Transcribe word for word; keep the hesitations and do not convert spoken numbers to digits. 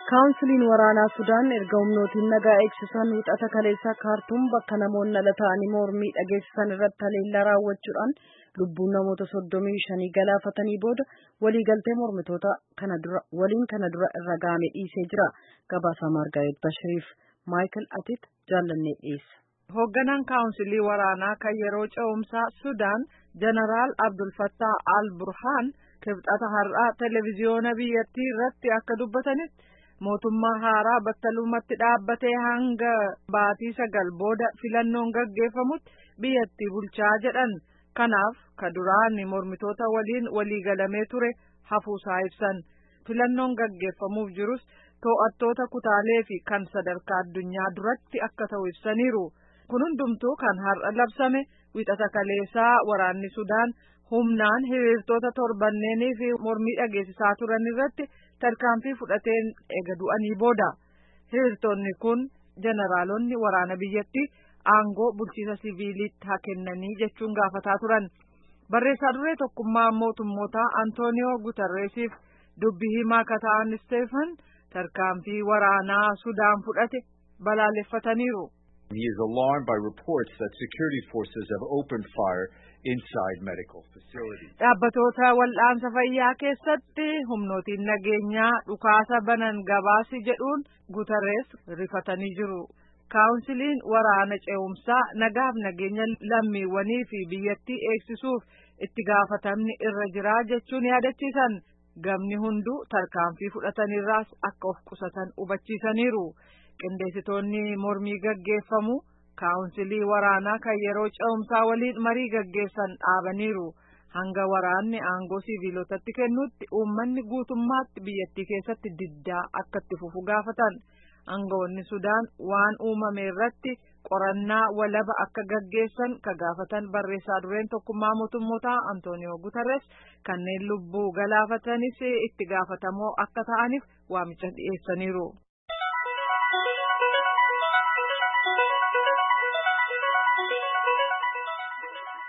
Kaawunsiliin waraanaa Sudaan erga humnootiin nagaa eegsisan wixata kaleessaa Kaartuum bakka namoonni ala ta'anii mormii dhageessisan irratti haleellaa raawwachuudhaan lubbuun namoota soddomii shanii galaafatanii booda waliigaltee mormitoota kana dura waliin kana dura irra gaame dhiisee jira. Gabaasaa Margaret Bashiriif Michael Atit jaallannee dhiyeessa. Hoogganaan kaawunsilii waraanaa kan yeroo ce'umsaa Sudaan Jeneraal Abdul Fattah al-Burhaan kibxata har'aa televiziyoona biyyattii irratti akka dubbatanitti mootummaa haaraa battalumatti dhaabbatee hanga baatii sagal booda filannoon gaggeeffamutti biyyattii bulchaa jedhan. Kanaaf ka duraan mormitoota waliin waliigalamee ture hafuusaa ibsan. Filannoon gaggeeffamuuf jirus to'attoota kutaalee fi kan sadarkaa addunyaa duratti akka ta'u ibsaniiru. Kun hundumtuu kan har'a labsame wixata kaleessaa waraanni Sudaan humnaan hiriirtota torbanneenii fi mormii dhageessisaa turan irratti tarkaanfii fudhateen eega du'anii booda. Hiriirtonni kun jeneraalonni waraana biyyattii aangoo bulchiisa siviilitti haa kennanii jechuun gaafataa turan. Barreessaa duree tokkummaa mootummootaa Antooniyoo Guterresiif dubbii himaa akka ta'an Steefan tarkaanfii waraanaa Sudaan fudhate balaaleffataniiru. He is alarmed by reports that security forces have opened fire inside medical facilities. Dhaabbatoota wal'aansa fayyaa keessatti humnootiin nageenyaa dhukaasa banan gabaasi jedhuun Guterres rifatanii jiru. Kaawunsiliin waraana ce'umsaa nagaaf nageenya lammiiwwanii fi biyyattii eegsisuuf itti gaafatamni irra jira jechuun yaadachiisan. Gamni hunduu tarkaanfii fudhatanirraas akka of qusatan hubachiisaniiru. Qindeessitoonni mormii gaggeeffamu kaawunsilii waraanaa kan yeroo ce'umsaa waliin marii gaggeessan dhaabaniiru. Hanga waraanni aangoo siviilotatti kennutti uummanni guutummaatti biyyattii keessatti diddaa akka itti fufu gaafatan. Aangawoonni Sudaan waan uumame irratti qorannaa walaba akka gaggeessan ka gaafatan barreessaa dureen tokkummaa mootummootaa Antooniyoo Guterres kanneen lubbuu galaafatanis itti gaafatamoo akka ta'aniif waamicha dhiyeessaniiru.